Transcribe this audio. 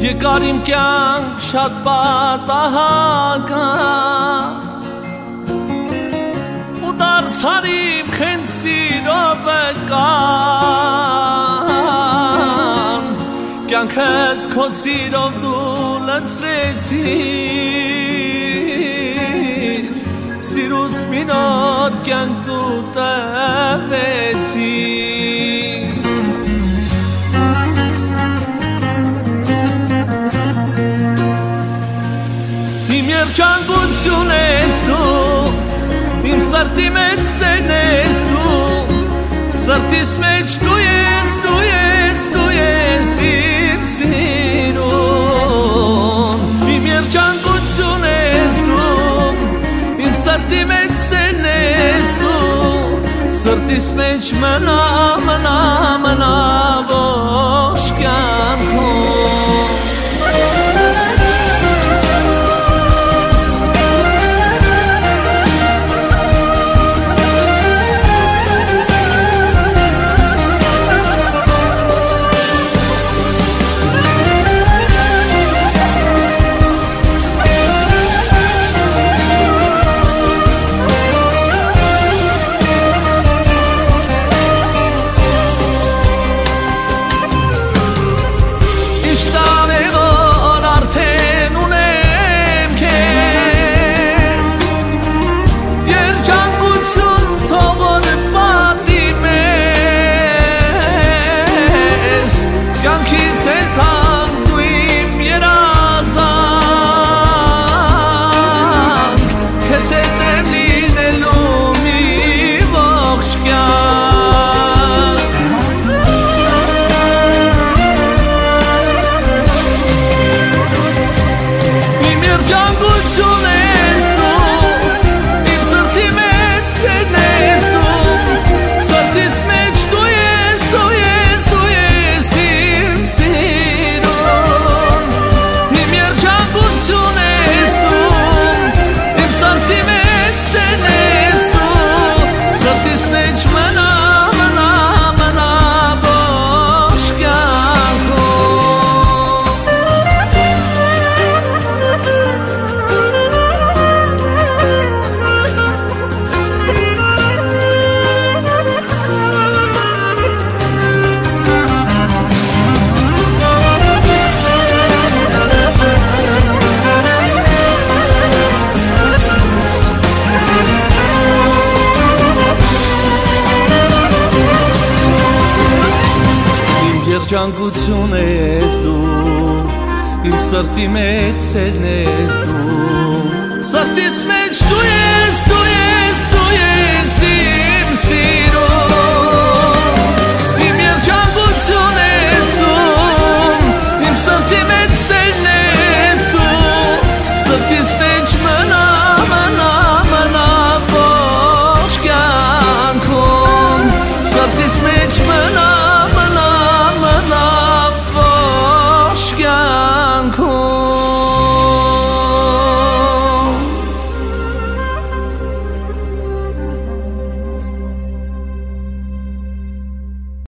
Եկար իմ կյանք շատ պատահական ու դարձար իմ խենթ սիրով կան կյանքս քո սիրով դու լցրեցիր սիրուս մի նոր կյանք դու տվեցիր Իմ երջանկություն ես դու Իմ սրտի մեջ սերն ես դու Սրտիս մեջ դու ես, դու ես, դու ես իմ սիրուն Իմ երջանկություն ես դու Իմ սրտի մեջ սերն ես դու Սրտիս մեջ մնա, մնա, մնա ողջ կյանքում Երջանկություն ես դու Իմ սրտի մեջ սերն ես դու Սրտիս մեջ դու ես, դու ես, դու ես իմ սիրուն Իմ երջանկություն ես դու Իմ սրտի մեջ սերն ես դու Սրտիս մեջ մնա, մնա, մնա ողջ կյանքում Սրտիս մեջ մնա